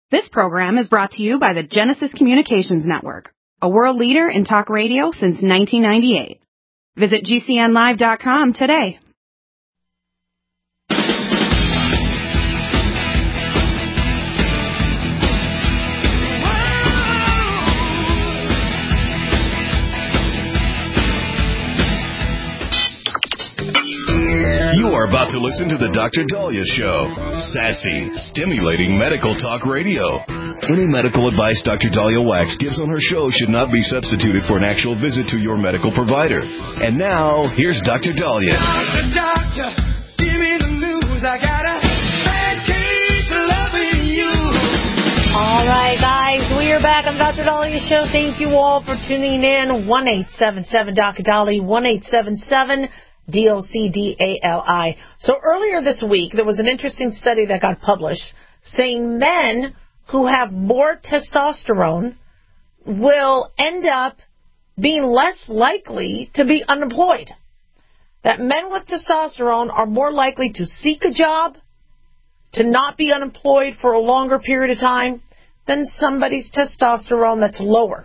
This program is brought to you by the Genesis Communications Network, a world leader in talk radio since 1998. Visit GCNlive.com today. You are about to listen to the Dr. Daliah Show. Sassy, stimulating medical talk radio. Any medical advice Dr. Daliah Wax gives on her show should not be substituted for an actual visit to your medical provider. And now, here's Dr. Daliah. Doctor, give me the news. I got a bad case of loving you. All right, guys, we are back on Dr. Daliah Show. Thank you all for tuning in. 1-877 Dr. Daliah, 1-877 DOCDALI. So earlier this week, there was an interesting study that got published saying men who have more testosterone will end up being less likely to be unemployed. That men with testosterone are more likely to seek a job, to not be unemployed for a longer period of time than somebody's testosterone that's lower.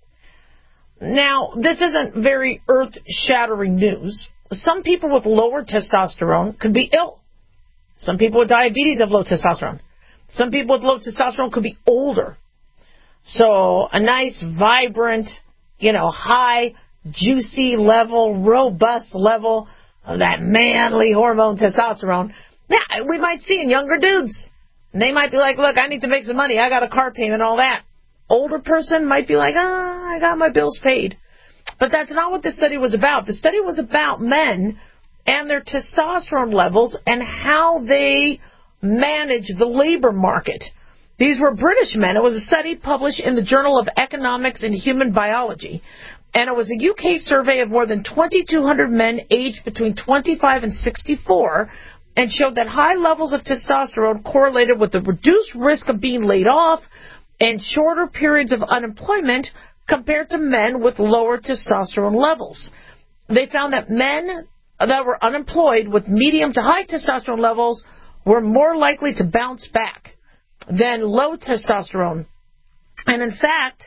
Now, this isn't very earth-shattering news. Some people with lower testosterone could be ill. Some people with diabetes have low testosterone. Some people with low testosterone could be older. So a nice, vibrant, high, juicy level, robust level of that manly hormone testosterone, yeah, we might see in younger dudes. And they might be like, look, I need to make some money. I got a car payment and all that. Older person might be like, I got my bills paid. But that's not what the study was about. The study was about men and their testosterone levels and how they manage the labor market. These were British men. It was a study published in the Journal of Economics and Human Biology. And it was a UK survey of more than 2,200 men aged between 25 and 64 and showed that high levels of testosterone correlated with the reduced risk of being laid off and shorter periods of unemployment compared to men with lower testosterone levels. They found that men that were unemployed with medium to high testosterone levels were more likely to bounce back than low testosterone. And in fact,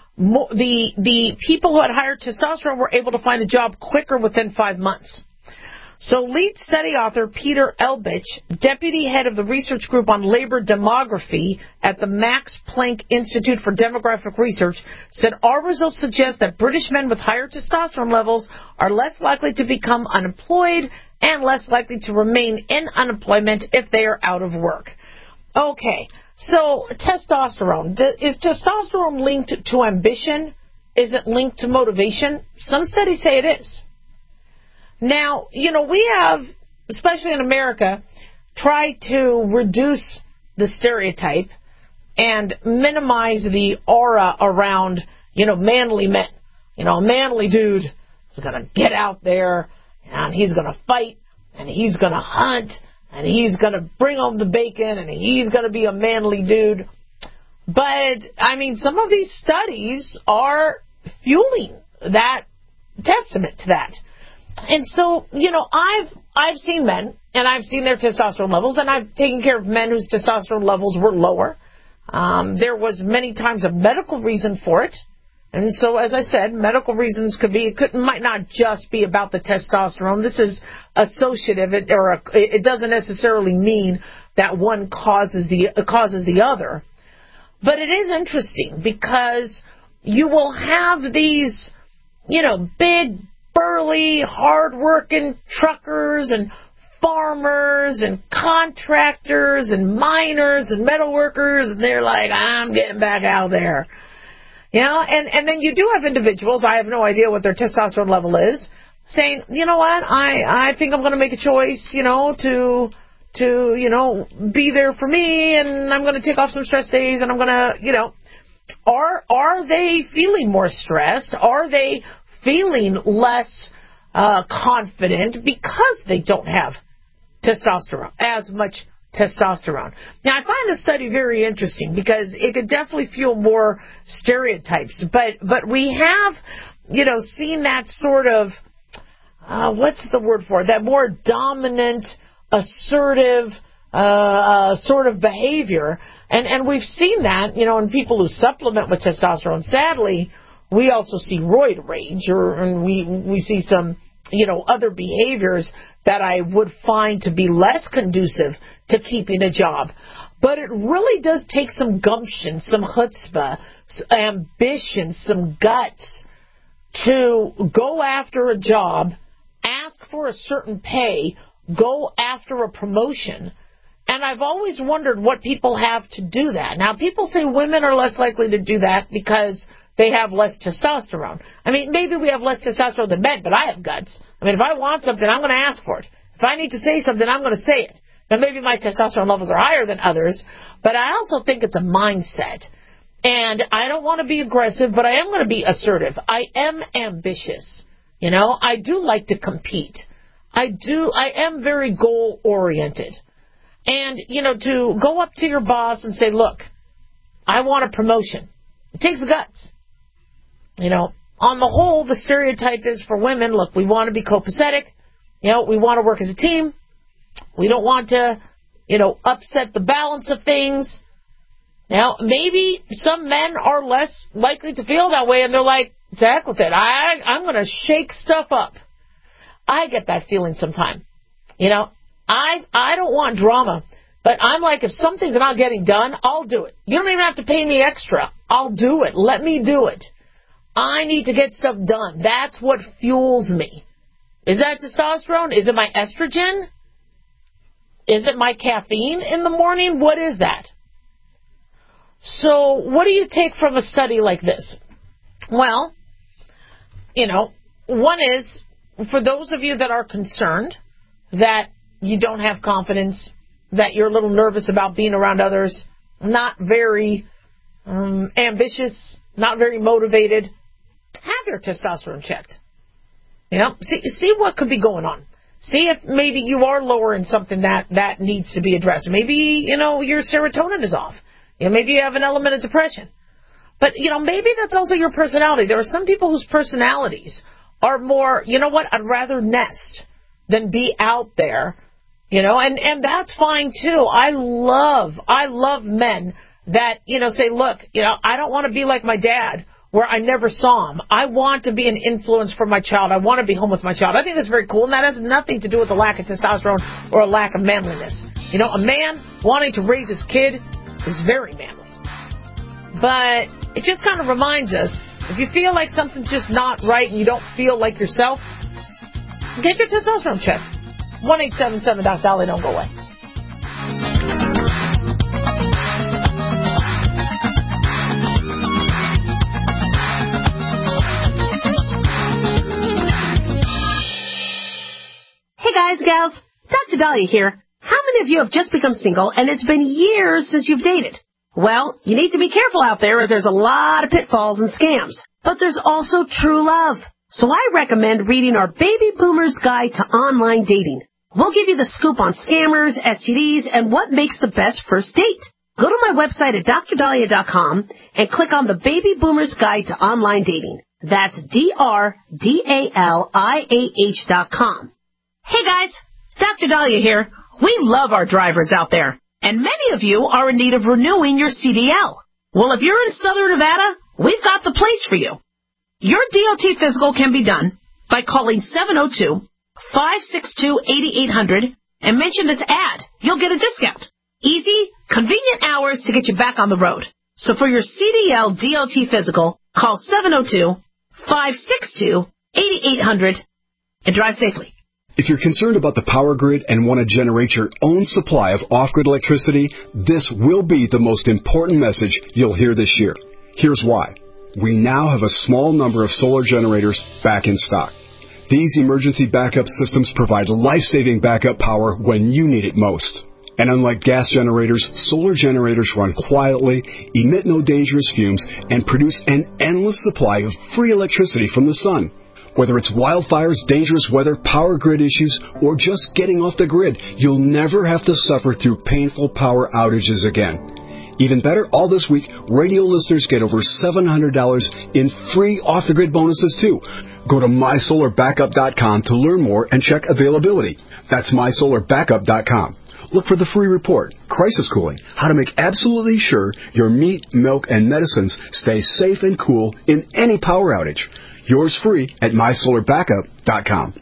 the people who had higher testosterone were able to find a job quicker within 5 months. So lead study author Peter Elbich, deputy head of the research group on labor demography at the Max Planck Institute for Demographic Research, said our results suggest that British men with higher testosterone levels are less likely to become unemployed and less likely to remain in unemployment if they are out of work. Okay, so testosterone. Is testosterone linked to ambition? Is it linked to motivation? Some studies say it is. Now, we have, especially in America, tried to reduce the stereotype and minimize the aura around, manly men. A manly dude is going to get out there and he's going to fight and he's going to hunt and he's going to bring home the bacon and he's going to be a manly dude. But, some of these studies are fueling that, testament to that. And so, I've seen men, and I've seen their testosterone levels, and I've taken care of men whose testosterone levels were lower. There was many times a medical reason for it. And so, as I said, medical reasons might not just be about the testosterone. This is associative, it doesn't necessarily mean that one causes the other. But it is interesting because you will have these, big, burly, hard-working truckers and farmers and contractors and miners and metal workers, and they're like, I'm getting back out there. And then you do have individuals, I have no idea what their testosterone level is, saying, you know what, I think I'm going to make a choice, to be there for me, and I'm going to take off some stress days, and I'm going to, are they feeling more stressed? Are they feeling less confident because they don't have as much testosterone? Now, I find this study very interesting because it could definitely fuel more stereotypes. But we have, seen that sort of, what's the word for it? That more dominant, assertive sort of behavior. And we've seen that, in people who supplement with testosterone. Sadly, we also see roid rage, and we see some, other behaviors that I would find to be less conducive to keeping a job. But it really does take some gumption, some chutzpah, ambition, some guts to go after a job, ask for a certain pay, go after a promotion. And I've always wondered what people have to do that. Now, people say women are less likely to do that because they have less testosterone. I mean, maybe we have less testosterone than men, but I have guts. I mean, if I want something, I'm going to ask for it. If I need to say something, I'm going to say it. Now, maybe my testosterone levels are higher than others, but I also think it's a mindset. And I don't want to be aggressive, but I am going to be assertive. I am ambitious. I do like to compete. I am very goal-oriented. And, to go up to your boss and say, look, I want a promotion. It takes guts. On the whole, the stereotype is for women, look, we want to be copacetic. We want to work as a team. We don't want to, upset the balance of things. Now, maybe some men are less likely to feel that way, and they're like, to heck with it. I'm going to shake stuff up. I get that feeling sometimes. I don't want drama, but I'm like, if something's not getting done, I'll do it. You don't even have to pay me extra. I'll do it. Let me do it. I need to get stuff done. That's what fuels me. Is that testosterone? Is it my estrogen? Is it my caffeine in the morning? What is that? So what do you take from a study like this? Well, one is, for those of you that are concerned that you don't have confidence, that you're a little nervous about being around others, not very ambitious, not very motivated, have your testosterone checked. See what could be going on. See if maybe you are lower in something that needs to be addressed. Maybe, your serotonin is off. Maybe you have an element of depression. But, maybe that's also your personality. There are some people whose personalities are more, I'd rather nest than be out there, and that's fine too. I love men that, say, look, I don't want to be like my dad, where I never saw him. I want to be an influence for my child. I want to be home with my child. I think that's very cool, and that has nothing to do with a lack of testosterone or a lack of manliness. A man wanting to raise his kid is very manly. But it just kind of reminds us, if you feel like something's just not right and you don't feel like yourself, get your testosterone checked. 1-877-DOC-DOLLY, don't go away. Hey guys, gals, Dr. Dahlia here. How many of you have just become single and it's been years since you've dated? Well, you need to be careful out there, as there's a lot of pitfalls and scams. But there's also true love. So I recommend reading our Baby Boomer's Guide to Online Dating. We'll give you the scoop on scammers, STDs, and what makes the best first date. Go to my website at drdahlia.com and click on the Baby Boomer's Guide to Online Dating. That's DRDALIAH.com. Hey guys, Dr. Dahlia here. We love our drivers out there, and many of you are in need of renewing your CDL. Well, if you're in Southern Nevada, we've got the place for you. Your DOT physical can be done by calling 702-562-8800 and mention this ad. You'll get a discount. Easy, convenient hours to get you back on the road. So for your CDL DOT physical, call 702-562-8800 and drive safely. If you're concerned about the power grid and want to generate your own supply of off-grid electricity, this will be the most important message you'll hear this year. Here's why. We now have a small number of solar generators back in stock. These emergency backup systems provide life-saving backup power when you need it most. And unlike gas generators, solar generators run quietly, emit no dangerous fumes, and produce an endless supply of free electricity from the sun. Whether it's wildfires, dangerous weather, power grid issues, or just getting off the grid, you'll never have to suffer through painful power outages again. Even better, all this week, radio listeners get over $700 in free off-the-grid bonuses, too. Go to mysolarbackup.com to learn more and check availability. That's mysolarbackup.com. look for the free report, Crisis Cooling, how to make absolutely sure your meat, milk, and medicines stay safe and cool in any power outage. Yours free at mysolarbackup.com.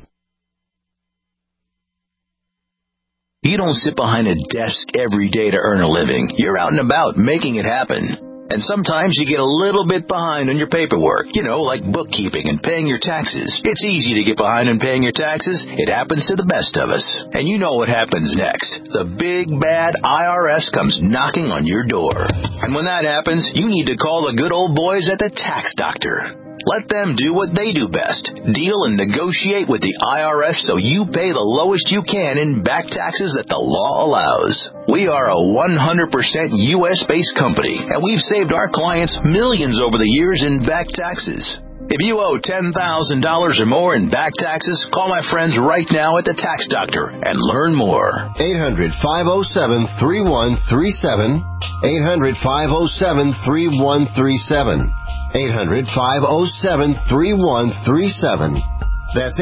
You don't sit behind a desk every day to earn a living. You're out and about making it happen. And sometimes you get a little bit behind on your paperwork, like bookkeeping and paying your taxes. It's easy to get behind on paying your taxes. It happens to the best of us. And you know what happens next. The big, bad IRS comes knocking on your door. And when that happens, you need to call the good old boys at the Tax Doctor. Let them do what they do best. Deal and negotiate with the IRS so you pay the lowest you can in back taxes that the law allows. We are a 100% U.S.-based company, and we've saved our clients millions over the years in back taxes. If you owe $10,000 or more in back taxes, call my friends right now at the Tax Doctor and learn more. 800-507-3137. 800-507-3137. 800-507-3137. That's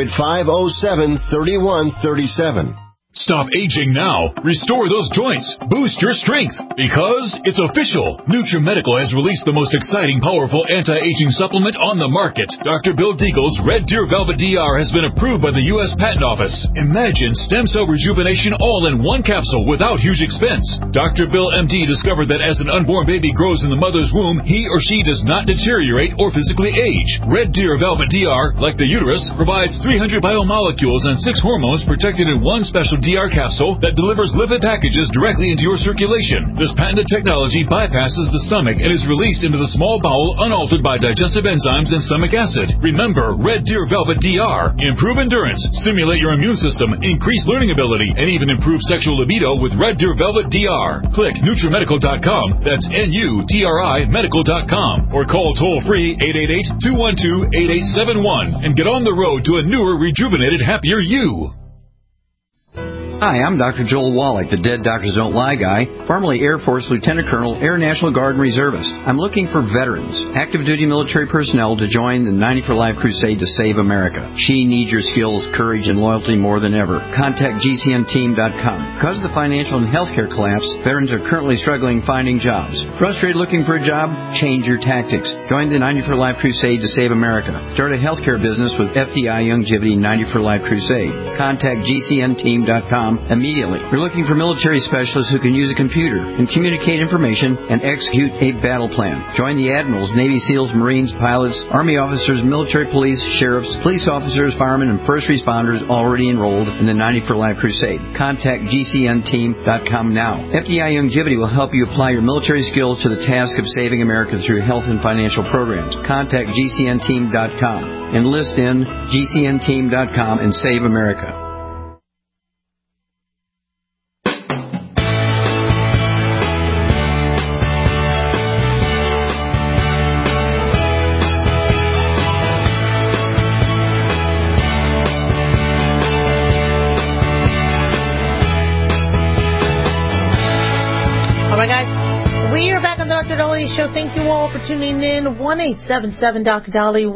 800-507-3137. Stop aging now. Restore those joints. Boost your strength. Because it's official. NutriMedical has released the most exciting, powerful anti-aging supplement on the market. Dr. Bill Deagle's Red Deer Velvet DR has been approved by the U.S. Patent Office. Imagine stem cell rejuvenation all in one capsule without huge expense. Dr. Bill MD discovered that as an unborn baby grows in the mother's womb, he or she does not deteriorate or physically age. Red Deer Velvet DR, like the uterus, provides 300 biomolecules and 6 hormones protected in one special DR capsule that delivers lipid packages directly into your circulation. This patented technology bypasses the stomach and is released into the small bowel unaltered by digestive enzymes and stomach acid. Remember, Red Deer Velvet DR. Improve endurance, stimulate your immune system, increase learning ability, and even improve sexual libido with Red Deer Velvet DR. Click NutriMedical.com. That's NUTRI Medical.com. Or call toll-free 888-212-8871 and get on the road to a newer, rejuvenated, happier you. Hi, I'm Dr. Joel Wallach, the Dead Doctors Don't Lie guy, formerly Air Force Lieutenant Colonel, Air National Guard and Reservist. I'm looking for veterans, active duty military personnel to join the 90 for Life crusade to save America. She needs your skills, courage, and loyalty more than ever. Contact GCNteam.com. Because of the financial and healthcare collapse, veterans are currently struggling finding jobs. Frustrated looking for a job? Change your tactics. Join the 90 for Life crusade to save America. Start a healthcare business with FDI Youngevity 90 for Life crusade. Contact GCNteam.com immediately. We're looking for military specialists who can use a computer and communicate information and execute a battle plan. Join the admirals, Navy SEALs, Marines, pilots, Army officers, military police, sheriffs, police officers, firemen, and first responders already enrolled in the 90 for Life crusade. Contact GCNteam.com now. FDI Youngevity will help you apply your military skills to the task of saving America through health and financial programs. Contact GCNteam.com. Enlist in GCNteam.com and save America. Show. Thank you all for tuning in. 1-877 Dolly,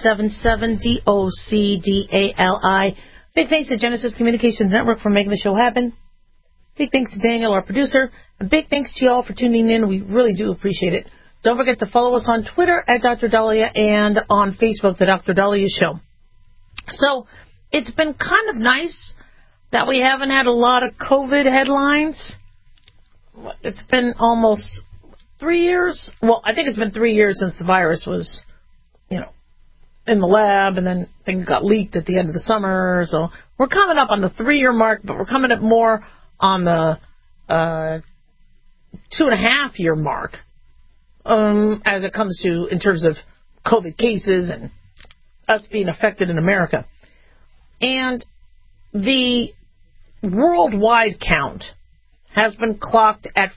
1-877-DOCDALI. Big thanks to Genesis Communications Network for making the show happen. Big thanks to Daniel, our producer. And big thanks to you all for tuning in. We really do appreciate it. Don't forget to follow us on Twitter at Dr. Dahlia and on Facebook, The Dr. Dahlia Show. So it's been kind of nice that we haven't had a lot of COVID headlines. It's been almost 3 years? Well, I think it's been 3 years since the virus was, in the lab, and then things got leaked at the end of the summer. So we're coming up on the 3-year mark, but we're coming up more on the 2.5-year mark as it comes to in terms of COVID cases and us being affected in America. And the worldwide count has been clocked at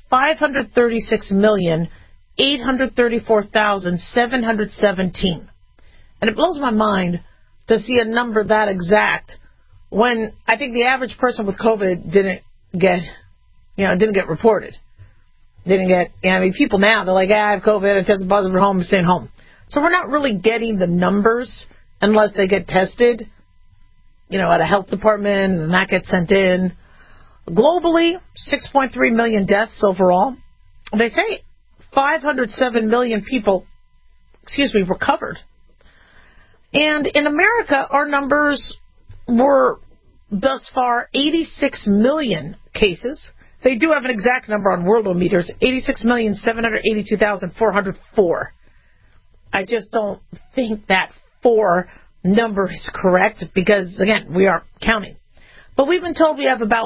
536,834,717. And it blows my mind to see a number that exact when I think the average person with COVID didn't get reported. People now, they're like, I have COVID, I tested positive at home, I'm staying home. So we're not really getting the numbers unless they get tested, at a health department, and that gets sent in. Globally, 6.3 million deaths overall. They say 507 million people, recovered. And in America, our numbers were thus far 86 million cases. They do have an exact number on Worldometers, 86,782,404. I just don't think that 4 number is correct because, again, we are counting. But we've been told we have about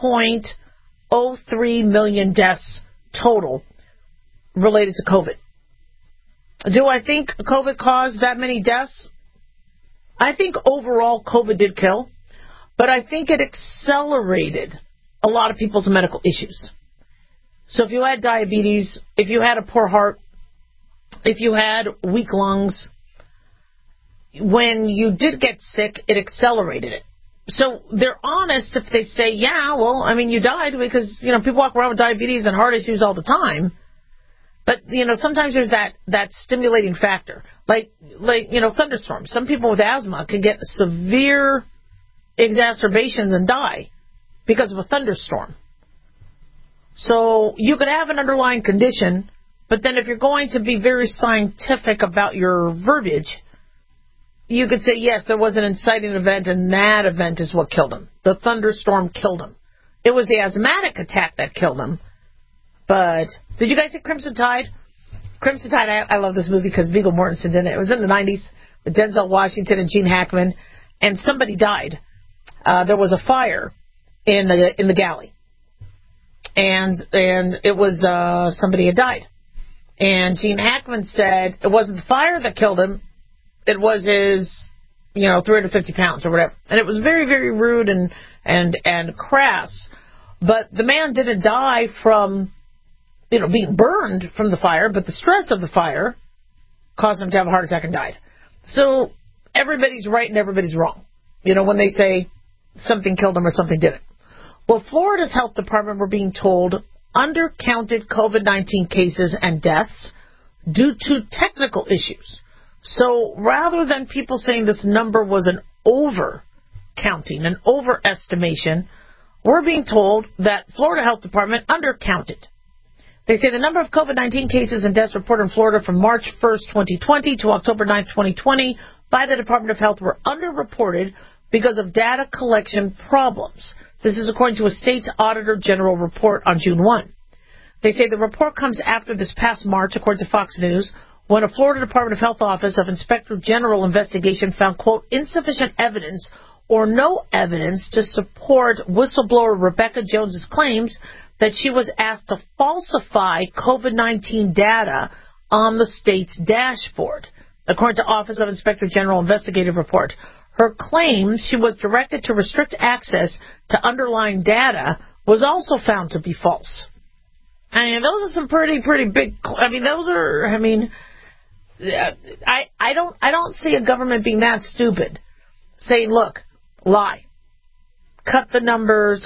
1.03 million deaths total related to COVID. Do I think COVID caused that many deaths? I think overall COVID did kill, but I think it accelerated a lot of people's medical issues. So if you had diabetes, if you had a poor heart, if you had weak lungs, when you did get sick, it accelerated it. So they're honest if they say, yeah, well, I mean, you died because, people walk around with diabetes and heart issues all the time. But, sometimes there's that stimulating factor. Like, thunderstorms. Some people with asthma can get severe exacerbations and die because of a thunderstorm. So you could have an underlying condition, but then if you're going to be very scientific about your verbiage, you could say, yes, there was an inciting event, and that event is what killed him. The thunderstorm killed him. It was the asthmatic attack that killed him. But did you guys see Crimson Tide? Crimson Tide, I love this movie because Viggo Mortensen did it. It was in the 90s with Denzel Washington and Gene Hackman, and somebody died. There was a fire in the galley, and it was somebody had died. And Gene Hackman said it wasn't the fire that killed him. It was his, 350 pounds or whatever. And it was very, very rude and crass. But the man didn't die from, being burned from the fire, but the stress of the fire caused him to have a heart attack and died. So everybody's right and everybody's wrong, when they say something killed him or something didn't. Well, Florida's health department were being told undercounted COVID-19 cases and deaths due to technical issues. So rather than people saying this number was an over-counting, an overestimation, we're being told that Florida Health Department undercounted. They say the number of COVID-19 cases and deaths reported in Florida from March 1st, 2020 to October 9th, 2020 by the Department of Health were underreported because of data collection problems. This is according to a state's Auditor General report on June 1. They say the report comes after this past March, according to Fox News, when a Florida Department of Health Office of Inspector General investigation found, quote, insufficient evidence or no evidence to support whistleblower Rebecca Jones's claims that she was asked to falsify COVID-19 data on the state's dashboard. According to Office of Inspector General investigative report, her claim she was directed to restrict access to underlying data was also found to be false. I mean, those are some pretty big, I don't see a government being that stupid, saying, look, lie, cut the numbers,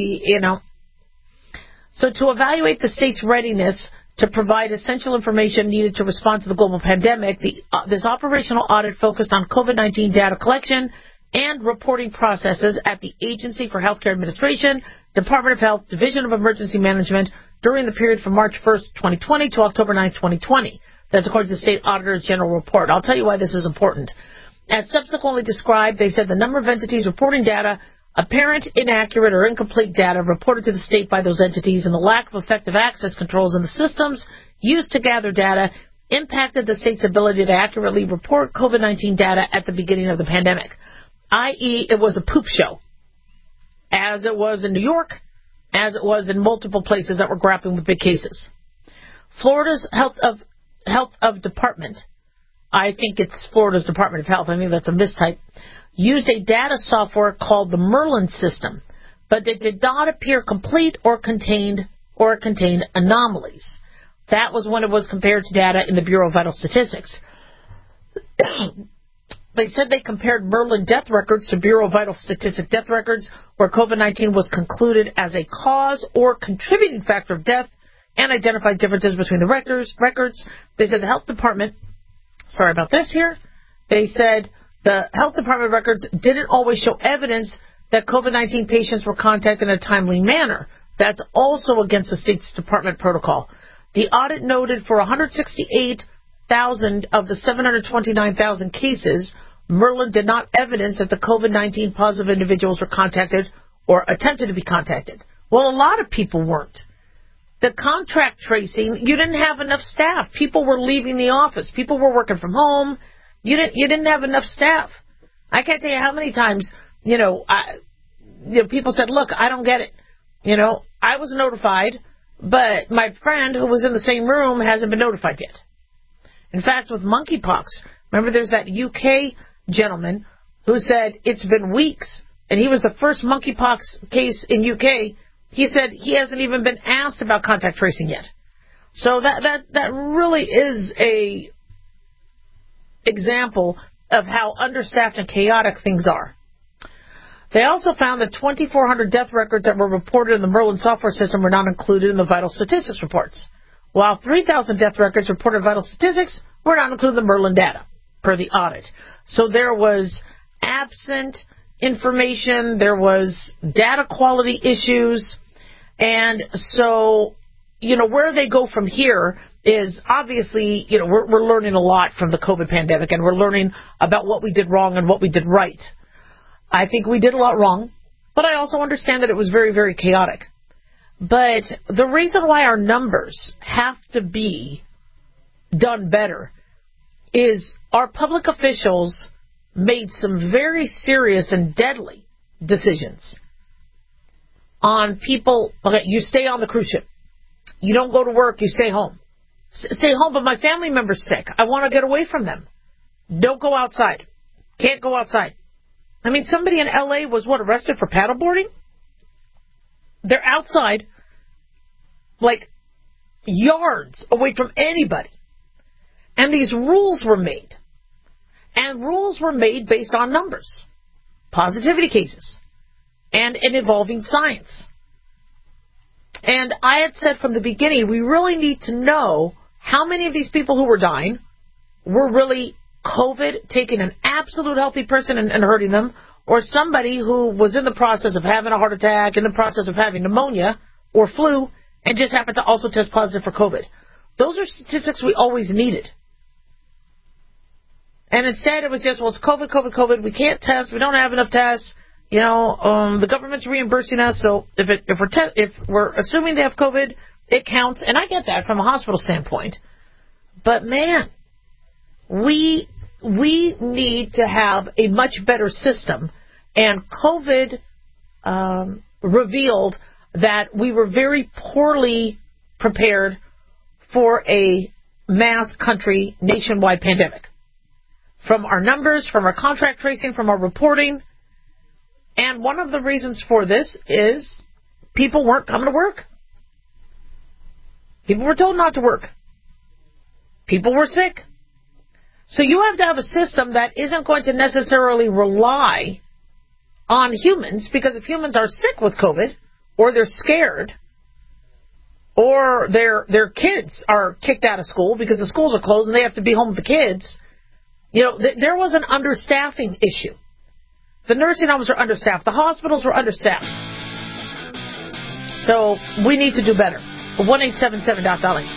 So to evaluate the state's readiness to provide essential information needed to respond to the global pandemic, this operational audit focused on COVID-19 data collection and reporting processes at the Agency for Healthcare Administration, Department of Health, Division of Emergency Management during the period from March 1st, 2020 to October 9th, 2020. That's according to the State Auditor General report. I'll tell you why this is important. As subsequently described, they said the number of entities reporting data, apparent, inaccurate, or incomplete data reported to the state by those entities, and the lack of effective access controls in the systems used to gather data impacted the state's ability to accurately report COVID-19 data at the beginning of the pandemic, i.e., it was a poop show, as it was in New York, as it was in multiple places that were grappling with big cases. Florida's Health of Department, I think it's Florida's Department of Health, I think that's a mistype, used a data software called the Merlin system, but it did not appear complete or contained anomalies. That was when it was compared to data in the Bureau of Vital Statistics. They said they compared Merlin death records to Bureau of Vital Statistics death records where COVID-19 was concluded as a cause or contributing factor of death and identified differences between the records. They said the health department, they said the health department records didn't always show evidence that COVID-19 patients were contacted in a timely manner. That's also against the State's Department protocol. The audit noted for 168,000 of the 729,000 cases, Merlin did not evidence that the COVID-19 positive individuals were contacted or attempted to be contacted. Well, a lot of people weren't. The contract tracing, you didn't have enough staff. People were leaving the office. People were working from home. You didn't have enough staff. I can't tell you how many times, people said, look, I don't get it. I was notified, but my friend who was in the same room hasn't been notified yet. In fact, with monkeypox, remember there's that UK gentleman who said it's been weeks, and he was the first monkeypox case in UK. He said he hasn't even been asked about contact tracing yet. So that really is a example of how understaffed and chaotic things are. They also found that 2,400 death records that were reported in the Merlin software system were not included in the vital statistics reports, while 3,000 death records reported in vital statistics were not included in the Merlin data, per the audit. So there was absent information, there was data quality issues, and so, where they go from here is obviously, we're learning a lot from the COVID pandemic, and we're learning about what we did wrong and what we did right. I think we did a lot wrong, but I also understand that it was very, very chaotic. But the reason why our numbers have to be done better is our public officials made some very serious and deadly decisions on people. Okay, you stay on the cruise ship. You don't go to work, you stay home. Stay home, but my family member's sick. I want to get away from them. Don't go outside. Can't go outside. I mean, somebody in L.A. was, arrested for paddleboarding? They're outside, like, yards away from anybody. And these rules were made. And rules were made based on numbers, positivity cases, and involving science. And I had said from the beginning, we really need to know how many of these people who were dying were really COVID, taking an absolute healthy person and hurting them, or somebody who was in the process of having a heart attack, in the process of having pneumonia or flu, and just happened to also test positive for COVID. Those are statistics we always needed. And instead it was just, it's COVID, we can't test, we don't have enough tests, the government's reimbursing us, so if we're assuming they have COVID, it counts, and I get that from a hospital standpoint. But man, we need to have a much better system, and COVID revealed that we were very poorly prepared for a mass country nationwide pandemic. From our numbers, from our contract tracing, from our reporting. And one of the reasons for this is people weren't coming to work. People were told not to work. People were sick. So you have to have a system that isn't going to necessarily rely on humans, because if humans are sick with COVID, or they're scared, or their kids are kicked out of school because the schools are closed and they have to be home with the kids, there was an understaffing issue. The nursing homes were understaffed. The hospitals were understaffed. So we need to do better. 1-877-DOC-DOLLY.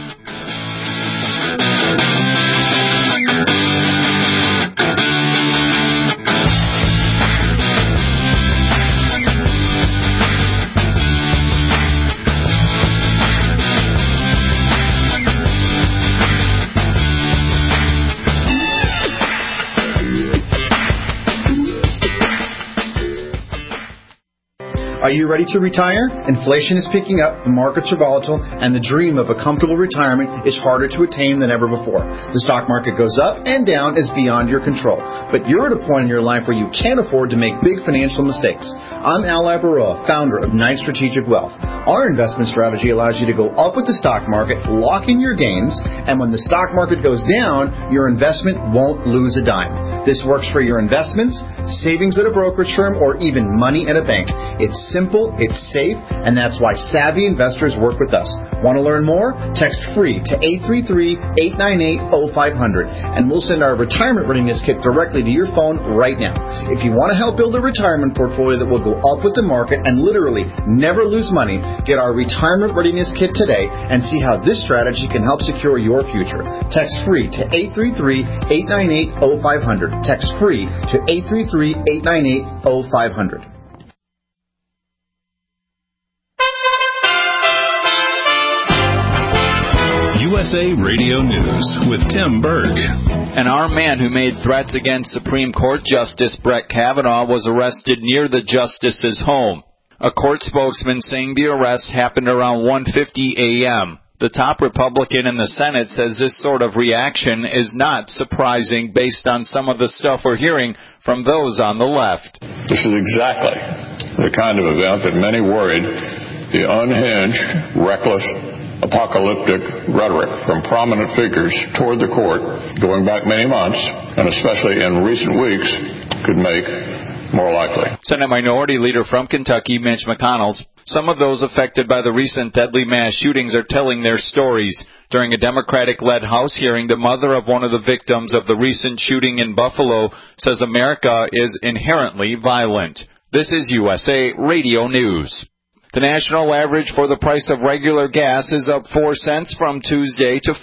Are you ready to retire? Inflation is picking up, the markets are volatile, and the dream of a comfortable retirement is harder to attain than ever before. The stock market goes up and down is beyond your control. But you're at a point in your life where you can't afford to make big financial mistakes. I'm Al Labaroa, founder of Knight Strategic Wealth. Our investment strategy allows you to go up with the stock market, lock in your gains, and when the stock market goes down, your investment won't lose a dime. This works for your investments, savings at a brokerage firm, or even money at a bank. It's simple, it's safe, and that's why savvy investors work with us. Want to learn more? Text FREE to 833-898-0500, and we'll send our retirement readiness kit directly to your phone right now. If you want to help build a retirement portfolio that will go up with the market and literally never lose money, get our retirement readiness kit today and see how this strategy can help secure your future. Text FREE to 833-898-0500. Text FREE to 833-898-0500. USA Radio News with Tim Berg. An armed man who made threats against Supreme Court Justice Brett Kavanaugh was arrested near the justice's home. A court spokesman saying the arrest happened around 1:50 a.m. The top Republican in the Senate says this sort of reaction is not surprising based on some of the stuff we're hearing from those on the left. This is exactly the kind of event that many worried the unhinged, reckless, apocalyptic rhetoric from prominent figures toward the court going back many months, and especially in recent weeks, could make more likely. Senate Minority Leader from Kentucky, Mitch McConnell, some of those affected by the recent deadly mass shootings are telling their stories. During a Democratic-led House hearing, the mother of one of the victims of the recent shooting in Buffalo says America is inherently violent. This is USA Radio News. The national average for the price of regular gas is up 4 cents from Tuesday to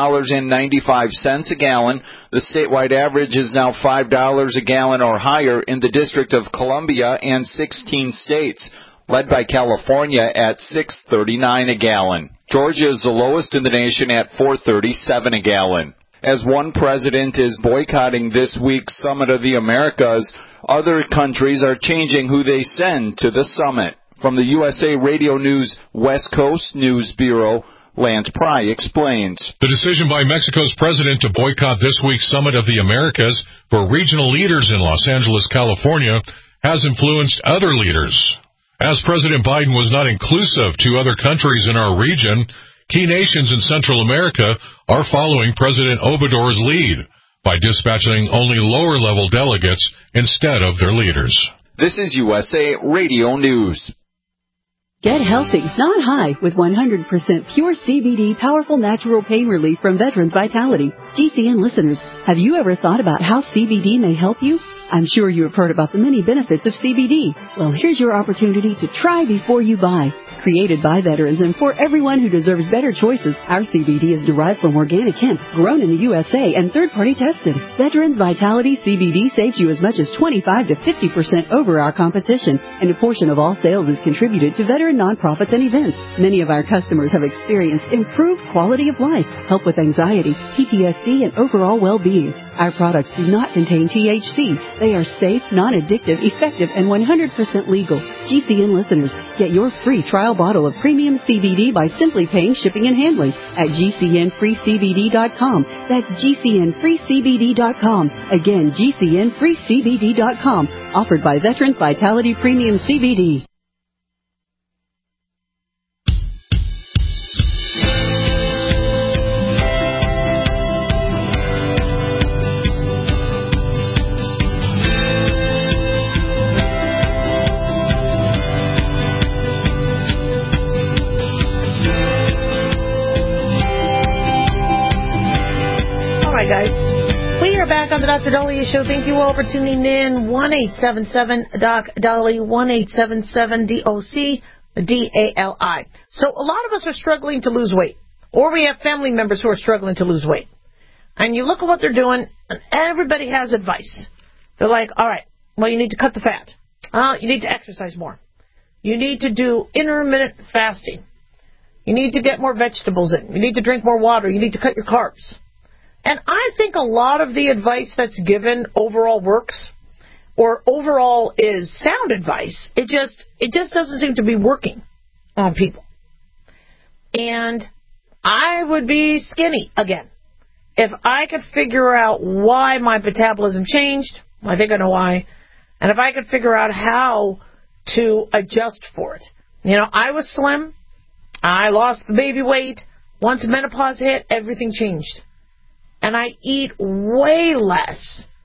$4.95 a gallon. The statewide average is now $5 a gallon or higher in the District of Columbia and 16 states, led by California at $6.39 a gallon. Georgia is the lowest in the nation at $4.37 a gallon. As one president is boycotting this week's Summit of the Americas, other countries are changing who they send to the summit. From the USA Radio News West Coast News Bureau, Lance Pry explains. The decision by Mexico's president to boycott this week's Summit of the Americas for regional leaders in Los Angeles, California, has influenced other leaders. As President Biden was not inclusive to other countries in our region, key nations in Central America are following President Obrador's lead by dispatching only lower-level delegates instead of their leaders. This is USA Radio News. Get healthy, not high, with 100% pure CBD powerful natural pain relief from Veterans Vitality. GCN listeners, have you ever thought about how CBD may help you? I'm sure you have heard about the many benefits of CBD. Well, here's your opportunity to try before you buy. Created by veterans and for everyone who deserves better choices, our CBD is derived from organic hemp, grown in the USA and third-party tested. Veterans Vitality CBD saves you as much as 25 to 50% over our competition, and a portion of all sales is contributed to veteran nonprofits and events. Many of our customers have experienced improved quality of life, help with anxiety, PTSD, and overall well-being. Our products do not contain THC. They are safe, non-addictive, effective, and 100% legal. GCN listeners, get your free trial bottle of premium CBD by simply paying shipping and handling at GCNFreeCBD.com. That's GCNFreeCBD.com. Again, GCNFreeCBD.com. Offered by Veterans Vitality Premium CBD. Guys, we are back on the Dr. Daliah Show. Thank you all for tuning in. 1-877-DOC-DALI, 1-877-DOC-DALI. So a lot of us are struggling to lose weight, or we have family members who are struggling to lose weight. And you look at what they're doing, and everybody has advice. They're like, all right, well, you need to cut the fat. You need to exercise more. You need to do intermittent fasting. You need to get more vegetables in. You need to drink more water. You need to cut your carbs. And I think a lot of the advice that's given overall works, or overall is sound advice. It just doesn't seem to be working on people. And I would be skinny again if I could figure out why my metabolism changed. I think I know why. And if I could figure out how to adjust for it. You know, I was slim. I lost the baby weight. Once menopause hit, everything changed. And I eat way less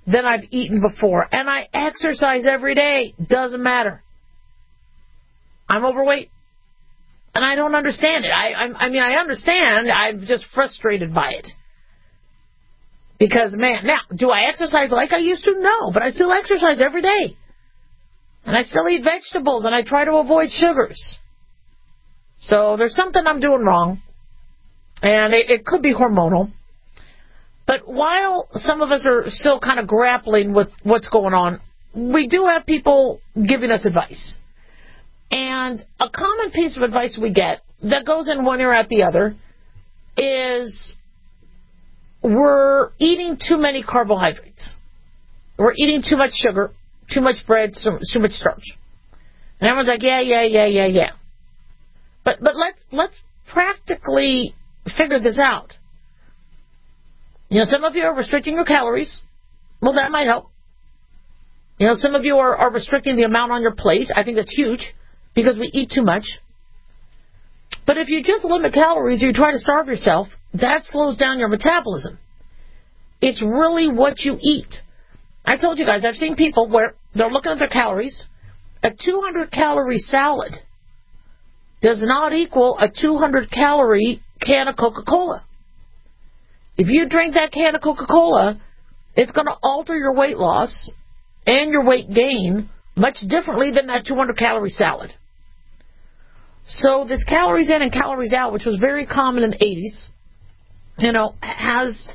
than I've eaten before. And I exercise every day. Doesn't matter. I'm overweight. And I don't understand it. I mean, I understand. I'm just frustrated by it. Because, man, now, do I exercise like I used to? No, but I still exercise every day. And I still eat vegetables, and I try to avoid sugars. So there's something I'm doing wrong. And it could be hormonal. But while some of us are still kind of grappling with what's going on, we do have people giving us advice. And a common piece of advice we get that goes in one ear out the other is we're eating too many carbohydrates. We're eating too much sugar, too much bread, too much starch. And everyone's like, yeah. But let's practically figure this out. You know, some of you are restricting your calories. Well, that might help. You know, some of you are restricting the amount on your plate. I think that's huge because we eat too much. But if you just limit calories or you try to starve yourself, that slows down your metabolism. It's really what you eat. I told you guys, I've seen people where they're looking at their calories. A 200-calorie salad does not equal a 200-calorie can of Coca-Cola. If you drink that can of Coca-Cola, it's going to alter your weight loss and your weight gain much differently than that 200-calorie salad. So this calories in and calories out, which was very common in the 80s, you know, has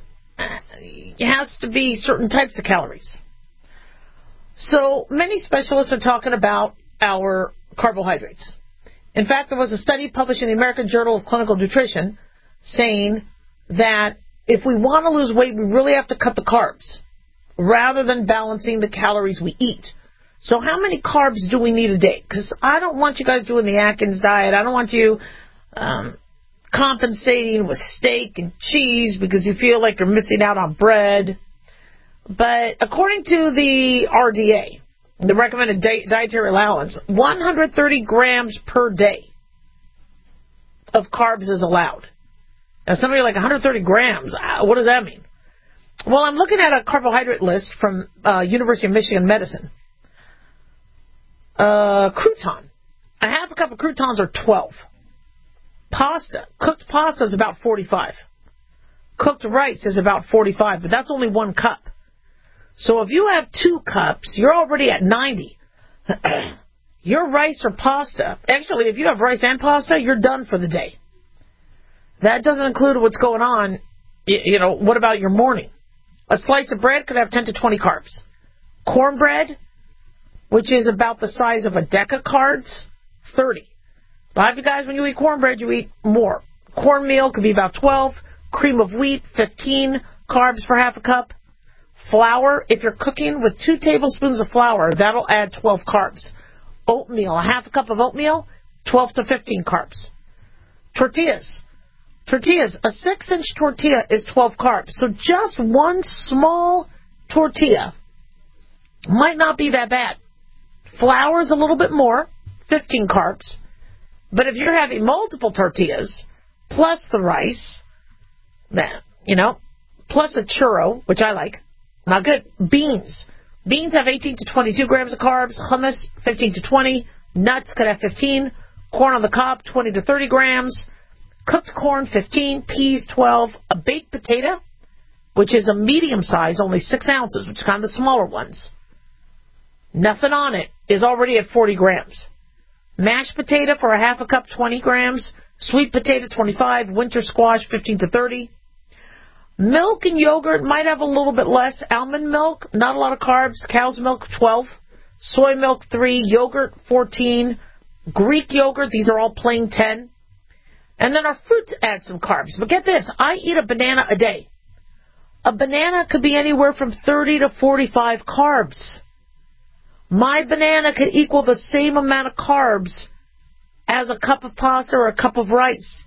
to be certain types of calories. So many specialists are talking about our carbohydrates. In fact, there was a study published in the American Journal of Clinical Nutrition saying that if we want to lose weight, we really have to cut the carbs rather than balancing the calories we eat. So how many carbs do we need a day? Because I don't want you guys doing the Atkins diet. I don't want you compensating with steak and cheese because you feel like you're missing out on bread. But according to the RDA, the recommended dietary allowance, 130 grams per day of carbs is allowed. Now, some of you are like, 130 grams, what does that mean? Well, I'm looking at a carbohydrate list from University of Michigan Medicine. Crouton. A half a cup of croutons are 12. Pasta. Cooked pasta is about 45. Cooked rice is about 45, but that's only 1 cup. So if you have 2 cups, you're already at 90. Your rice or pasta, actually, if you have rice and pasta, you're done for the day. That doesn't include what's going on, you know, what about your morning? A slice of bread could have 10 to 20 carbs. Cornbread, which is about the size of a deck of cards, 30. A lot of you guys, when you eat cornbread, you eat more. Cornmeal could be about 12. Cream of wheat, 15 carbs for half a cup. Flour, if you're cooking with 2 tablespoons of flour, that'll add 12 carbs. Oatmeal, a half a cup of oatmeal, 12 to 15 carbs. Tortillas, a 6-inch tortilla is 12 carbs. So just one small tortilla might not be that bad. Flour is a little bit more, 15 carbs. But if you're having multiple tortillas, plus the rice, you know, plus a churro, which I like, not good. Beans have 18 to 22 grams of carbs. Hummus, 15 to 20. Nuts could have 15. Corn on the cob, 20 to 30 grams. Cooked corn, 15. Peas, 12. A baked potato, which is a medium size, only 6 ounces, which is kind of the smaller ones. Nothing on it, is already at 40 grams. Mashed potato for a half a cup, 20 grams. Sweet potato, 25. Winter squash, 15 to 30. Milk and yogurt might have a little bit less. Almond milk, not a lot of carbs. Cow's milk, 12. Soy milk, 3. Yogurt, 14. Greek yogurt, these are all plain 10. And then our fruits add some carbs. But get this, I eat a banana a day. A banana could be anywhere from 30 to 45 carbs. My banana could equal the same amount of carbs as a cup of pasta or a cup of rice.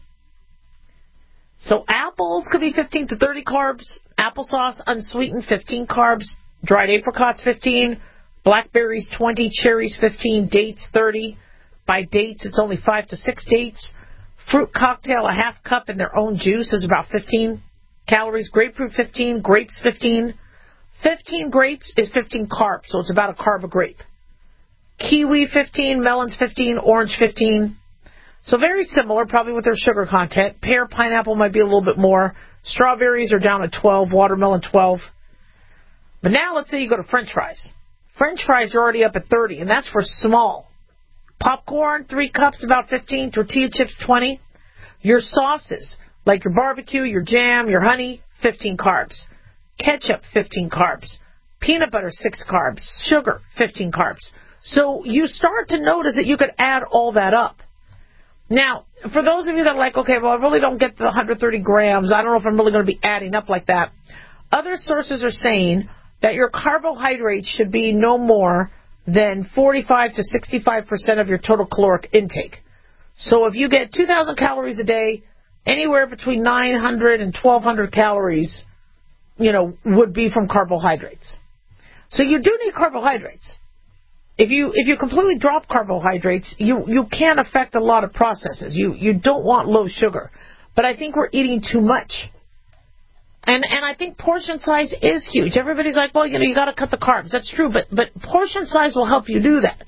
So apples could be 15 to 30 carbs. Applesauce, unsweetened, 15 carbs. Dried apricots, 15. Blackberries, 20. Cherries, 15. Dates, 30. By dates, it's only 5 to 6 dates. Fruit cocktail, a half cup in their own juice is about 15 calories. Grapefruit, 15. Grapes, 15. 15 grapes is 15 carbs, so it's about a carb a grape. Kiwi 15, melons 15, orange 15. So very similar, probably with their sugar content. Pear, pineapple might be a little bit more. Strawberries are down at 12, watermelon 12. But now let's say you go to French fries. French fries are already up at 30, and that's for small. Popcorn, 3 cups, about 15. Tortilla chips, 20. Your sauces, like your barbecue, your jam, your honey, 15 carbs. Ketchup, 15 carbs. Peanut butter, 6 carbs. Sugar, 15 carbs. So you start to notice that you could add all that up. Now, for those of you that are like, okay, well, I really don't get the 130 grams. I don't know if I'm really going to be adding up like that. Other sources are saying that your carbohydrates should be no more than 45 to 65% of your total caloric intake. So if you get 2,000 calories a day, anywhere between 900 and 1,200 calories, would be from carbohydrates. So you do need carbohydrates. If you completely drop carbohydrates, you can affect a lot of processes. You don't want low sugar. But I think we're eating too much. And I think portion size is huge. Everybody's like, well, you got to cut the carbs. That's true, but portion size will help you do that.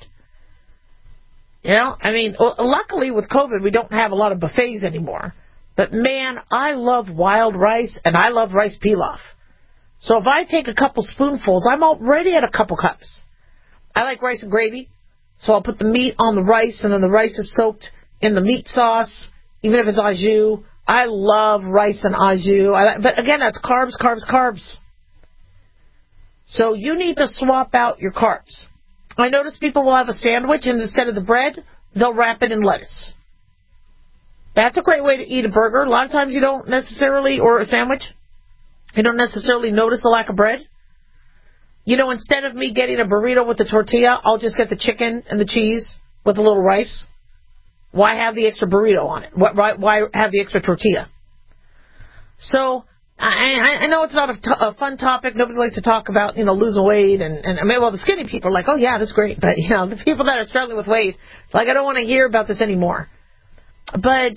Luckily with COVID, we don't have a lot of buffets anymore. But man, I love wild rice and I love rice pilaf. So if I take a couple spoonfuls, I'm already at a couple cups. I like rice and gravy, so I'll put the meat on the rice, and then the rice is soaked in the meat sauce, even if it's au jus. I love rice and au jus. But again, that's carbs, carbs, carbs. So you need to swap out your carbs. I notice people will have a sandwich, and instead of the bread, they'll wrap it in lettuce. That's a great way to eat a burger. A lot of times you don't necessarily, or a sandwich, you don't necessarily notice the lack of bread. Instead of me getting a burrito with the tortilla, I'll just get the chicken and the cheese with a little rice. Why have the extra burrito on it? Why have the extra tortilla? So, I know it's not a fun topic. Nobody likes to talk about, losing weight. And the skinny people are like, oh, yeah, that's great. But, the people that are struggling with weight, like, I don't want to hear about this anymore. But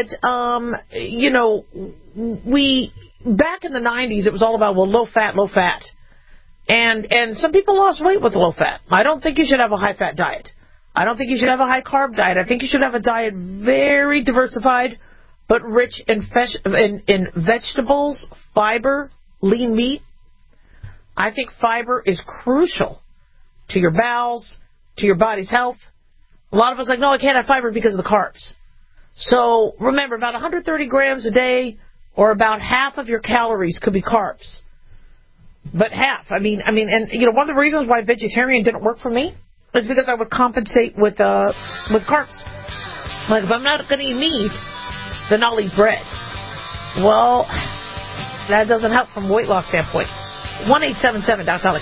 back in the 90s, it was all about, low fat, low fat. And some people lost weight with low fat. I don't think you should have a high fat diet. I don't think you should have a high carb diet. I think you should have a diet very diversified, but rich in vegetables, fiber, lean meat. I think fiber is crucial to your bowels, to your body's health. A lot of us are like, no, I can't have fiber because of the carbs. So remember, about 130 grams a day, or about half of your calories could be carbs. But half. I mean, one of the reasons why vegetarian didn't work for me is because I would compensate with carbs. Like, if I'm not going to eat meat, then I'll eat bread. Well, that doesn't help from a weight loss standpoint. 1-877 Dr. Dolly.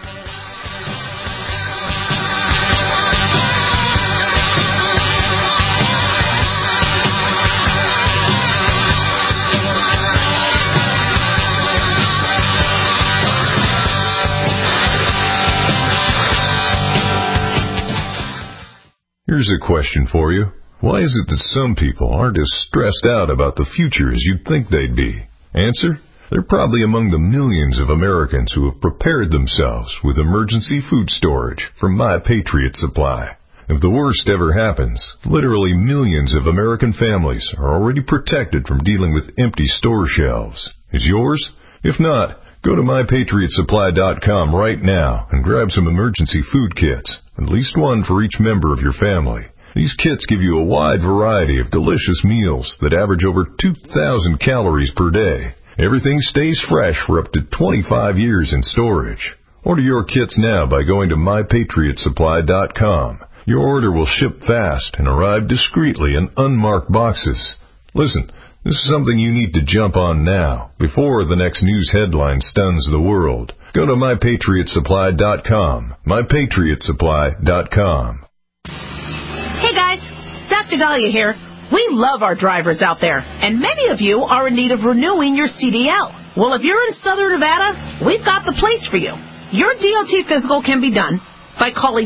Here's a question for you. Why is it that some people aren't as stressed out about the future as you'd think they'd be? Answer: they're probably among the millions of Americans who have prepared themselves with emergency food storage from My Patriot Supply. If the worst ever happens, literally millions of American families are already protected from dealing with empty store shelves. Is yours? If not, go to MyPatriotSupply.com right now and grab some emergency food kits, at least one for each member of your family. These kits give you a wide variety of delicious meals that average over 2,000 calories per day. Everything stays fresh for up to 25 years in storage. Order your kits now by going to MyPatriotSupply.com. Your order will ship fast and arrive discreetly in unmarked boxes. Listen, this is something you need to jump on now, before the next news headline stuns the world. Go to MyPatriotSupply.com. MyPatriotSupply.com. Hey guys, Dr. Dahlia here. We love our drivers out there, and many of you are in need of renewing your CDL. Well, if you're in Southern Nevada, we've got the place for you. Your DOT physical can be done by calling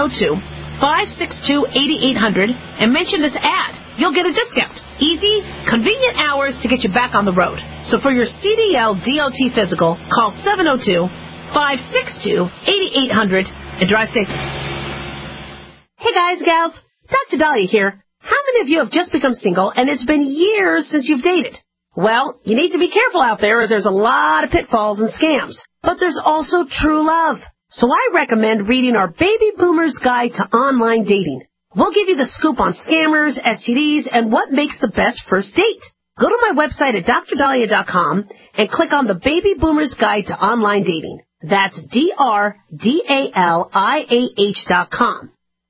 702-562-8800 and mention this ad. You'll get a discount. Easy, convenient hours to get you back on the road. So for your CDL DOT physical, call 562-8800 and drive safely. Hey guys, gals, Dr. Dahlia here. How many of you have just become single and it's been years since you've dated? Well, you need to be careful out there as there's a lot of pitfalls and scams. But there's also true love. So I recommend reading our Baby Boomer's Guide to Online Dating. We'll give you the scoop on scammers, STDs, and what makes the best first date. Go to my website at drdahlia.com and click on the Baby Boomer's Guide to Online Dating. That's DRDALIAH.com.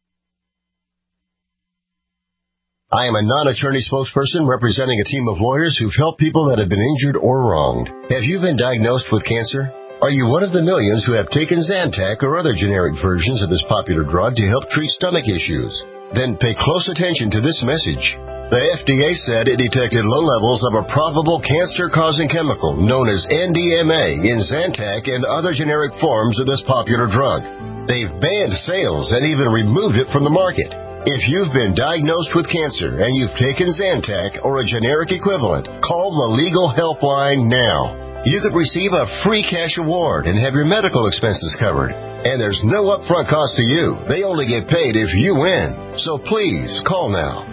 I am a non-attorney spokesperson representing a team of lawyers who've helped people that have been injured or wronged. Have you been diagnosed with cancer? Are you one of the millions who have taken Zantac or other generic versions of this popular drug to help treat stomach issues? Then pay close attention to this message. The FDA said it detected low levels of a probable cancer-causing chemical known as NDMA in Zantac and other generic forms of this popular drug. They've banned sales and even removed it from the market. If you've been diagnosed with cancer and you've taken Zantac or a generic equivalent, call the Legal Helpline now. You could receive a free cash award and have your medical expenses covered. And there's no upfront cost to you. They only get paid if you win. So please, call now.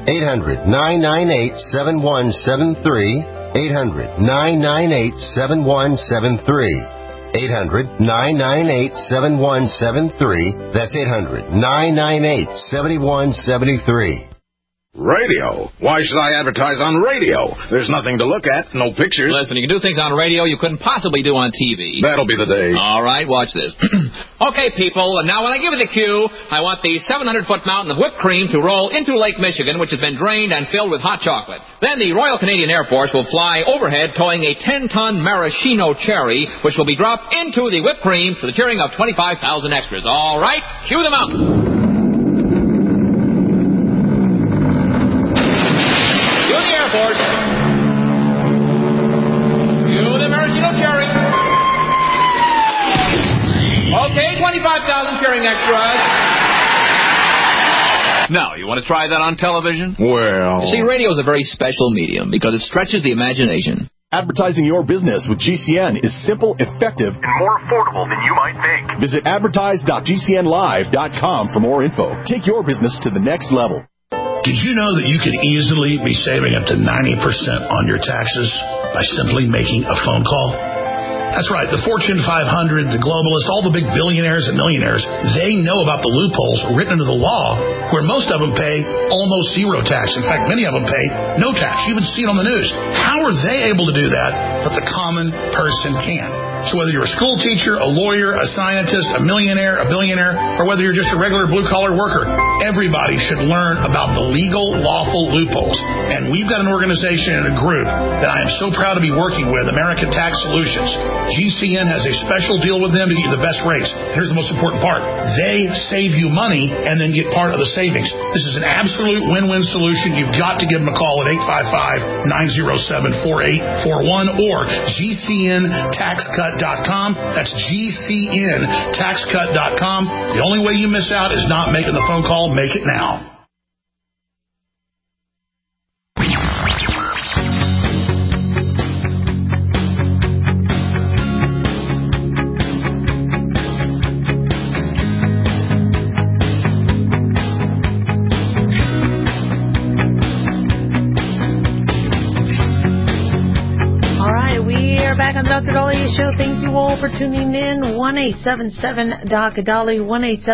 800-998-7173. 800-998-7173. 800-998-7173. That's 800-998-7173. Radio? Why should I advertise on radio? There's nothing to look at, no pictures. Listen, you can do things on radio you couldn't possibly do on TV. That'll be the day. All right, watch this. Okay, people, and now when I give you the cue, I want the 700-foot mountain of whipped cream to roll into Lake Michigan, which has been drained and filled with hot chocolate. Then the Royal Canadian Air Force will fly overhead towing a 10-ton maraschino cherry, which will be dropped into the whipped cream for the cheering of 25,000 extras. All right, cue the mountain. Okay, 25,000 cheering extras. Now, you want to try that on television? Well... You see, radio is a very special medium because it stretches the imagination. Advertising your business with GCN is simple, effective, and more affordable than you might think. Visit advertise.gcnlive.com for more info. Take your business to the next level. Did you know that you could easily be saving up to 90% on your taxes by simply making a phone call? That's right. The Fortune 500, the globalists, all the big billionaires and millionaires, they know about the loopholes written into the law where most of them pay almost zero tax. In fact, many of them pay no tax. You even see it on the news. How are they able to do that, but the common person can? So whether you're a school teacher, a lawyer, a scientist, a millionaire, a billionaire, or whether you're just a regular blue-collar worker, everybody should learn about the legal, lawful loopholes. And we've got an organization and a group that I am so proud to be working with, American Tax Solutions. GCN has a special deal with them to get you the best rates. Here's the most important part. They save you money and then get part of the savings. This is an absolute win-win solution. You've got to give them a call at 855-907-4841 or GCNTaxCut.com. That's GCNTaxCut.com. The only way you miss out is not making the phone call. Make it now. Back on the Dr. Dahlia Show. Thank you all for tuning in. 1-877-DOC-DALI,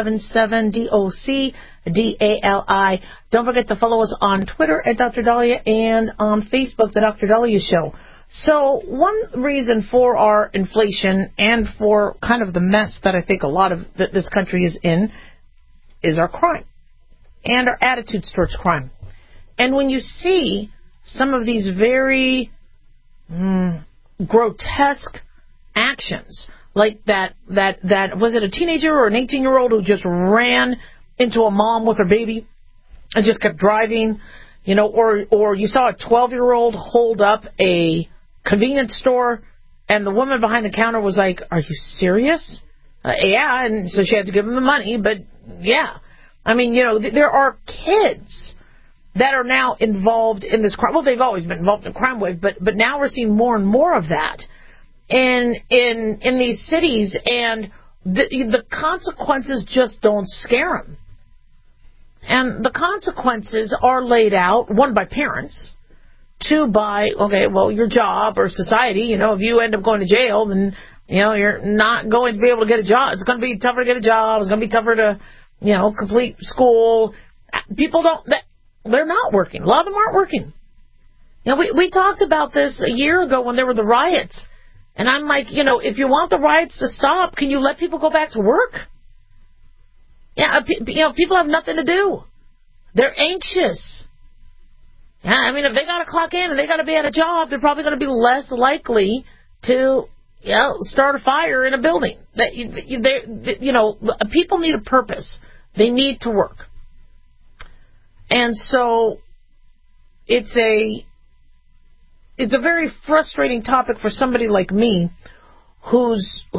1-877-DOC-DALI. Don't forget to follow us on Twitter at Dr. Dahlia and on Facebook, The Dr. Dahlia Show. So one reason for our inflation and for kind of the mess that I think a lot of this country is in is our crime and our attitudes towards crime. And when you see some of these very grotesque actions, like that was it a teenager or an 18-year-old who just ran into a mom with her baby and just kept driving, or you saw a 12-year-old hold up a convenience store and the woman behind the counter was like, "Are you serious?" Yeah, and so she had to give him the money, but yeah. I mean, there are kids that are now involved in this crime. Well, they've always been involved in a crime wave, but now we're seeing more and more of that. in these cities, and the consequences just don't scare them. And the consequences are laid out, one, by parents, two, by, your job or society. If you end up going to jail, then, you're not going to be able to get a job. It's going to be tougher to get a job. It's going to be tougher to, complete school. People they're not working. A lot of them aren't working. We talked about this a year ago when there were the riots. And I'm like, if you want the riots to stop, can you let people go back to work? Yeah, people have nothing to do. They're anxious. Yeah, I mean, if they got to clock in and they got to be at a job, they're probably going to be less likely to, start a fire in a building. People need a purpose. They need to work. And so it's a very frustrating topic for somebody like me who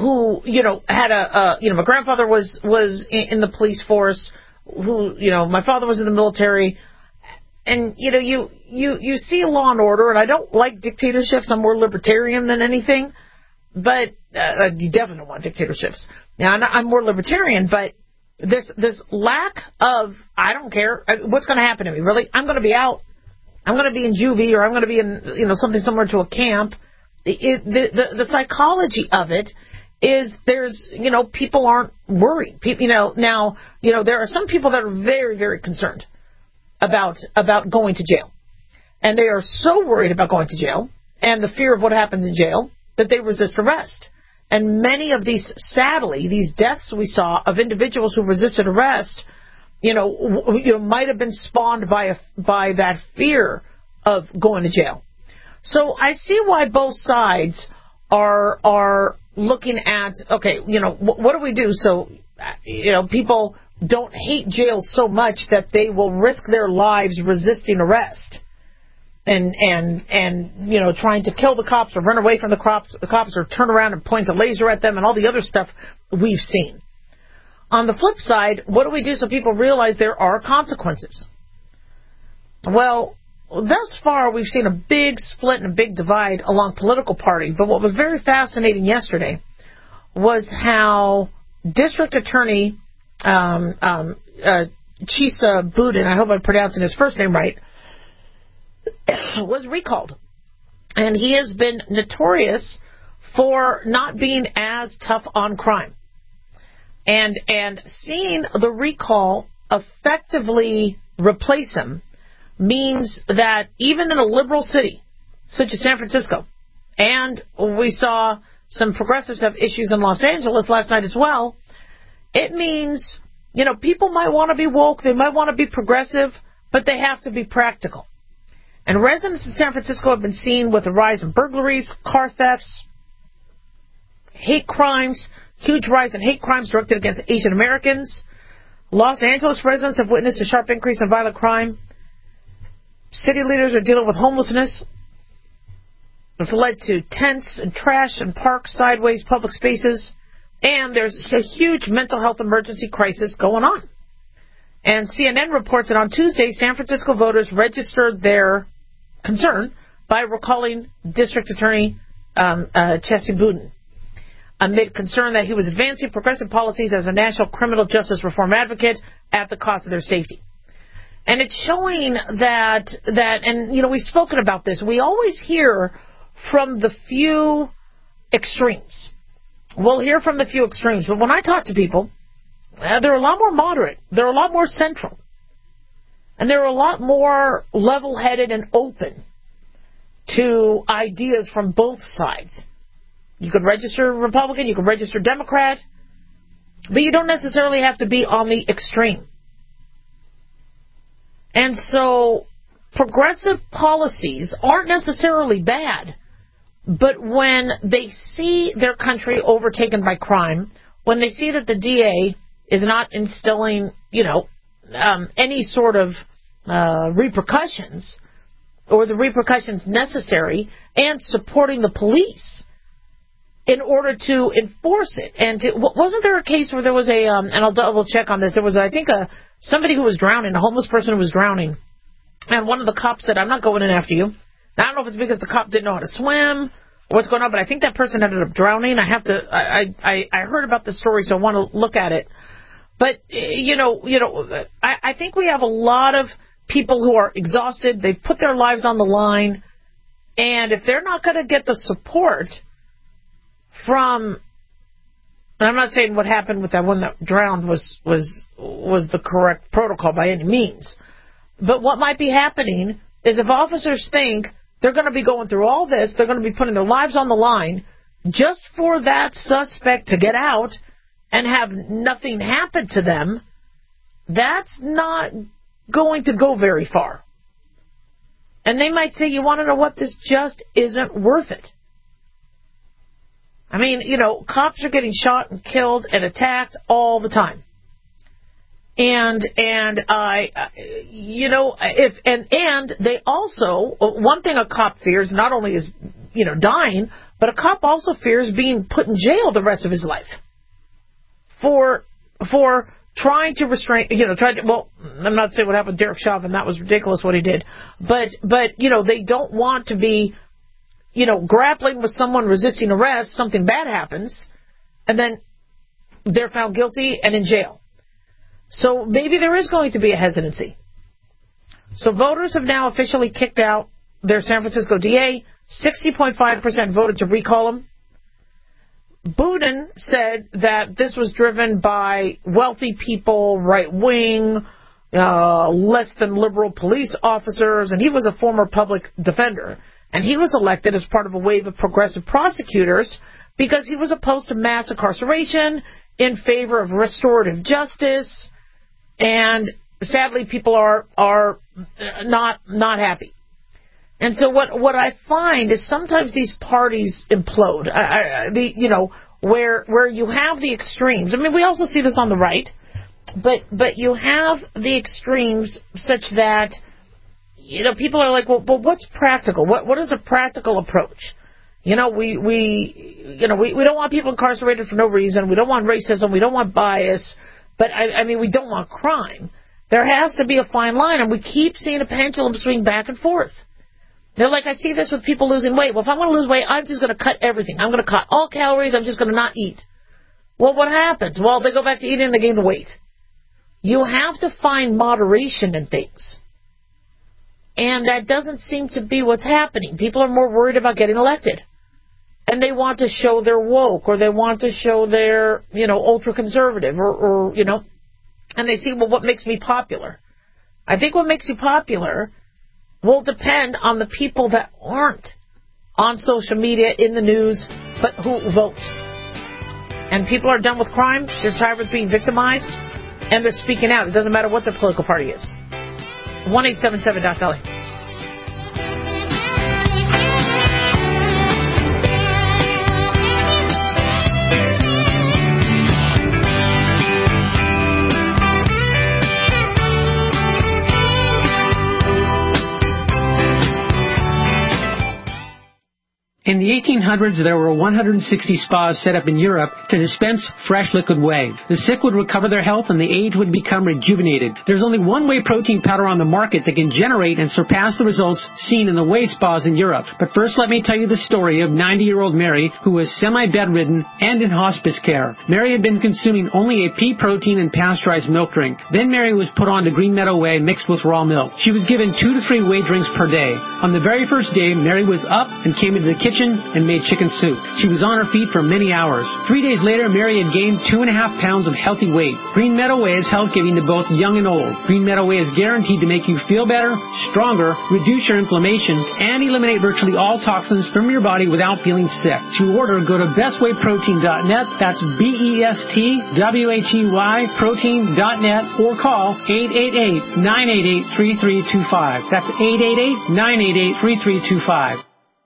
had my grandfather was in the police force, my father was in the military, and you see law and order, and I don't like dictatorships. I'm more libertarian than anything, but you definitely don't want dictatorships. Now I'm more libertarian, but this lack of, I don't care what's going to happen to me. Really, I'm going to be out. I'm going to be in juvie, or I'm going to be in something similar to a camp. The psychology of it is there's people aren't worried. Now there are some people that are very, very concerned about going to jail, and they are so worried about going to jail and the fear of what happens in jail that they resist arrest. And many of these, sadly, these deaths we saw of individuals who resisted arrest, might have been spawned by that fear of going to jail. So I see why both sides are looking at, what do we do so, people don't hate jail so much that they will risk their lives resisting arrest and trying to kill the cops or run away from the cops or turn around and point a laser at them and all the other stuff we've seen. On the flip side, what do we do so people realize there are consequences? Well, thus far, we've seen a big split and a big divide along political party. But what was very fascinating yesterday was how District Attorney Chesa Boudin, I hope I'm pronouncing his first name right, was recalled. And he has been notorious for not being as tough on crime. And seeing the recall effectively replace him means that even in a liberal city, such as San Francisco, and we saw some progressives have issues in Los Angeles last night as well, it means, people might want to be woke, they might want to be progressive, but they have to be practical. And residents in San Francisco have been seen with the rise in burglaries, car thefts, hate crimes, huge rise in hate crimes directed against Asian Americans. Los Angeles residents have witnessed a sharp increase in violent crime. City leaders are dealing with homelessness. It's led to tents and trash in parks, sideways, public spaces. And there's a huge mental health emergency crisis going on. And CNN reports that on Tuesday, San Francisco voters registered their concern by recalling District Attorney Chesa Boudin, amid concern that he was advancing progressive policies as a national criminal justice reform advocate at the cost of their safety. And it's showing that we've spoken about this. We always hear from the few extremes. We'll hear from the few extremes. But when I talk to people, they're a lot more moderate. They're a lot more central. And they're a lot more level-headed and open to ideas from both sides. You could register Republican, you could register Democrat, but you don't necessarily have to be on the extreme. And so progressive policies aren't necessarily bad, but when they see their country overtaken by crime, when they see that the DA is not instilling, any sort of repercussions or the repercussions necessary and supporting the police in order to enforce it. And wasn't there a case where there was and I'll double check on this, there was, I think, somebody who was drowning, a homeless person who was drowning, and one of the cops said, I'm not going in after you. Now, I don't know if it's because the cop didn't know how to swim what's going on, but I think that person ended up drowning. I heard about the story, so I want to look at it. But, I think we have a lot of people who are exhausted. They've put their lives on the line. And if they're not going to get the support from, and I'm not saying what happened with that one that drowned was the correct protocol by any means. But what might be happening is if officers think they're going to be going through all this, they're going to be putting their lives on the line just for that suspect to get out and have nothing happen to them, that's not going to go very far. And they might say, you want to know what? This just isn't worth it. I mean, cops are getting shot and killed and attacked all the time. And they also, one thing a cop fears not only is, dying, but a cop also fears being put in jail the rest of his life for trying to restrain, well, I'm not saying what happened to Derek Chauvin, that was ridiculous what he did, but they don't want to be, grappling with someone resisting arrest, something bad happens, and then they're found guilty and in jail. So maybe there is going to be a hesitancy. So voters have now officially kicked out their San Francisco DA. 60.5% voted to recall him. Boudin said that this was driven by wealthy people, right-wing, less than liberal police officers, and he was a former public defender. And he was elected as part of a wave of progressive prosecutors because he was opposed to mass incarceration, in favor of restorative justice, and sadly people are not happy. And so what I find is sometimes these parties implode. Where you have the extremes. I mean, we also see this on the right, but you have the extremes such that people are like, well, what's practical? What is a practical approach? We don't want people incarcerated for no reason. We don't want racism. We don't want bias. But I mean, we don't want crime. There has to be a fine line, and we keep seeing a pendulum swing back and forth. They're like, I see this with people losing weight. Well, if I want to lose weight, I'm just going to cut everything. I'm going to cut all calories. I'm just going to not eat. Well, what happens? Well, they go back to eating and they gain the weight. You have to find moderation in things. And that doesn't seem to be what's happening. People are more worried about getting elected. And they want to show they're woke, or they want to show they're, ultra-conservative, or and they see, well, what makes me popular? I think what makes you popular will depend on the people that aren't on social media, in the news, but who vote. And people are done with crime, they're tired of being victimized, and they're speaking out. It doesn't matter what their political party is. 1-877-DOC-DOLLY. In the 1800s, there were 160 spas set up in Europe to dispense fresh liquid whey. The sick would recover their health and the aged would become rejuvenated. There's only one whey protein powder on the market that can generate and surpass the results seen in the whey spas in Europe. But first, let me tell you the story of 90-year-old Mary, who was semi-bedridden and in hospice care. Mary had been consuming only a pea protein and pasteurized milk drink. Then Mary was put on to Green Meadow Whey mixed with raw milk. She was given 2 to 3 whey drinks per day. On the very first day, Mary was up and came into the kitchen and made chicken soup. She was on her feet for many hours. 3 days later, Mary had gained 2.5 pounds of healthy weight. Green Meadow Whey is health giving to both young and old. Green Meadow Whey is guaranteed to make you feel better, stronger, reduce your inflammation, and eliminate virtually all toxins from your body without feeling sick. To order, go to bestwayprotein.net. That's BESTWHEY protein.net, or call 888-988-3325. That's 888-988-3325.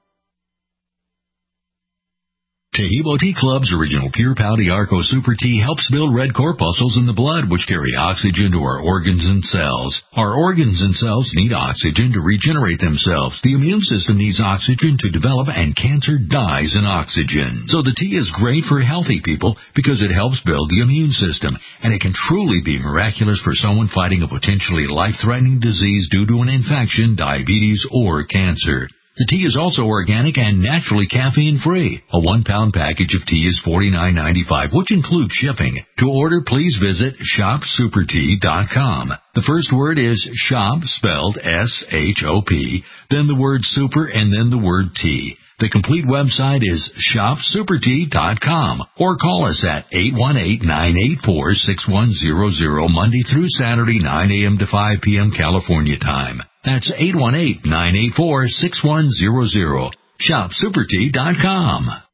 Taheebo Tea Club's original Pure Pouty Arco Super Tea helps build red corpuscles in the blood, which carry oxygen to our organs and cells. Our organs and cells need oxygen to regenerate themselves. The immune system needs oxygen to develop, and cancer dies in oxygen. So the tea is great for healthy people because it helps build the immune system, and it can truly be miraculous for someone fighting a potentially life-threatening disease due to an infection, diabetes, or cancer. The tea is also organic and naturally caffeine-free. A 1-pound package of tea is $49.95, which includes shipping. To order, please visit shopsupertea.com. The first word is shop, spelled S-H-O-P, then the word super, and then the word tea. The complete website is shopsupertea.com, or call us at 818-984-6100 Monday through Saturday, 9 a.m. to 5 p.m. California time. That's 818-984-6100. Shopsupertea.com.